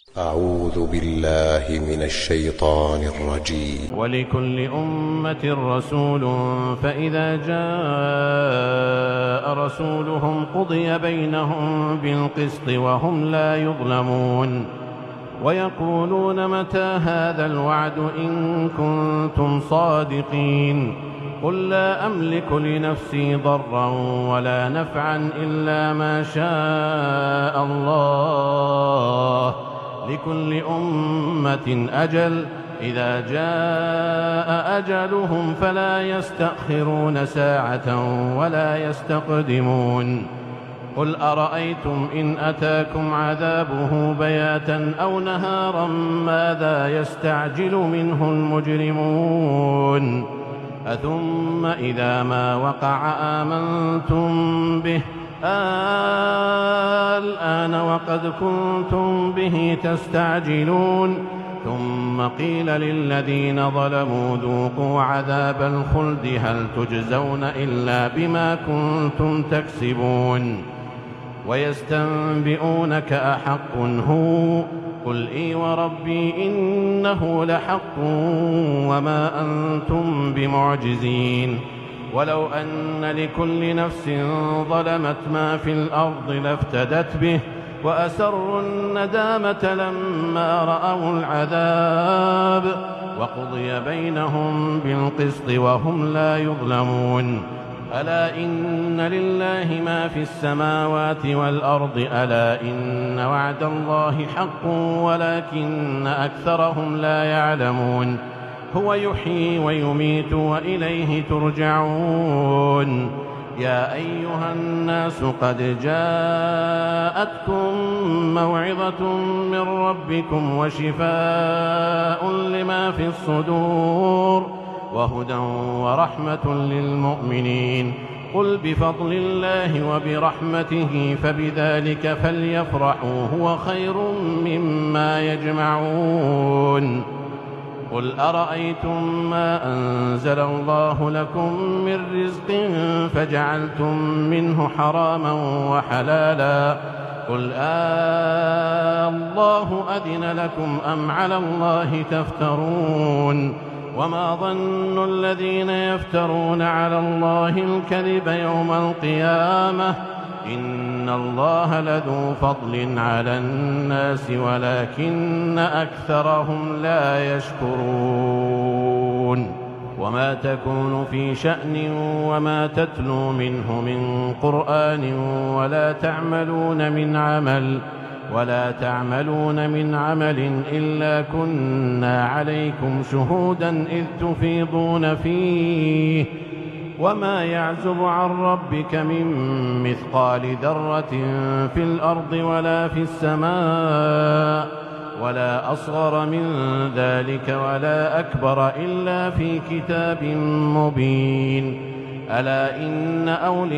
أعوذ بالله من الشيطان الرجيم. ولكل أمة رسول فإذا جاء رسولهم قضي بينهم بالقسط وهم لا يظلمون ويقولون متى هذا الوعد إن كنتم صادقين قل لا أملك لنفسي ضرا ولا نفعا إلا ما شاء الله لكل أمة أجل إذا جاء أجلهم فلا يستأخرون ساعة ولا يستقدمون قل أرأيتم إن أتاكم عذابه بياتا أو نهارا ماذا يستعجل منه المجرمون أثم إذا ما وقع آمنتم به الآن وقد كنتم به تستعجلون ثم قيل للذين ظلموا ذوقوا عذاب الخلد هل تجزون إلا بما كنتم تكسبون ويستنبئونك أحق هو قل إي وربي إنه لحق وما أنتم بمعجزين ولو أن لكل نفس ظلمت ما في الأرض لافتدت به وأسروا الندامة لما رأوا العذاب وقضي بينهم بالقسط وهم لا يظلمون ألا إن لله ما في السماوات والأرض ألا إن وعد الله حق ولكن أكثرهم لا يعلمون هو يحيي ويميت وإليه ترجعون يا أيها الناس قد جاءتكم موعظة من ربكم وشفاء لما في الصدور وهدى ورحمة للمؤمنين قل بفضل الله وبرحمته فبذلك فليفرحوا هو خير مما يجمعون قل أرأيتم ما أنزل الله لكم من رزق فجعلتم منه حراما وحلالا قل الله أذن لكم أم على الله تفترون وما ظن الذين يفترون على الله الكذب يوم القيامة إن الله لذو فضل على الناس ولكن أكثرهم لا يشكرون وما تكون في شأن وما تتلو منه من قرآن ولا تعملون من عمل إلا كنا عليكم شهودا إذ تفيضون فيه وما يعزب عن ربك من مثقال ذرة في الأرض ولا في السماء ولا أصغر من ذلك ولا أكبر إلا في كتاب مبين ألا إن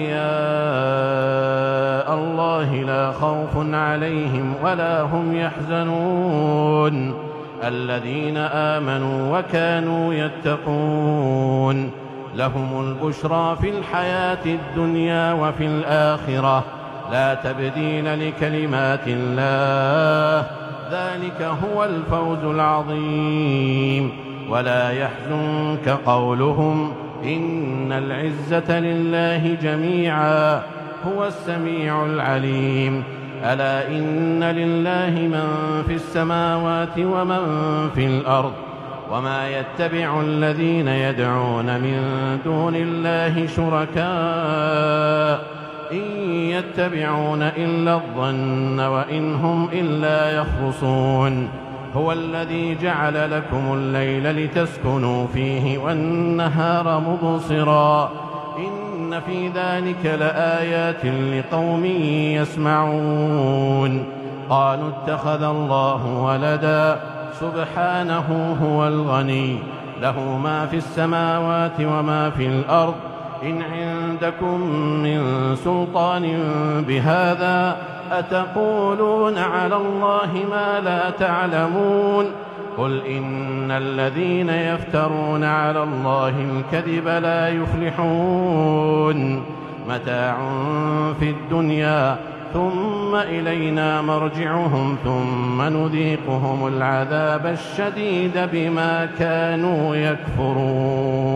أولياء الله لا خوف عليهم ولا هم يحزنون الذين آمنوا وكانوا يتقون لهم البشرى في الحياة الدنيا وفي الآخرة لا تبديل لكلمات الله ذلك هو الفوز العظيم ولا يحزنك قولهم إن العزة لله جميعا هو السميع العليم ألا إن لله من في السماوات ومن في الأرض وما يتبع الذين يدعون من دون الله شركاء إن يتبعون إلا الظن وإن هم إلا يخرصون هو الذي جعل لكم الليل لتسكنوا فيه والنهار مبصرا إن في ذلك لآيات لقوم يسمعون قالوا اتخذ الله ولدا سبحانه هو الغني له ما في السماوات وما في الأرض إن عندكم من سلطان بهذا أتقولون على الله ما لا تعلمون قل إن الذين يفترون على الله الكذب لا يفلحون متاع في الدنيا ثم إلينا مرجعهم ثم نذيقهم العذاب الشديد بما كانوا يكفرون.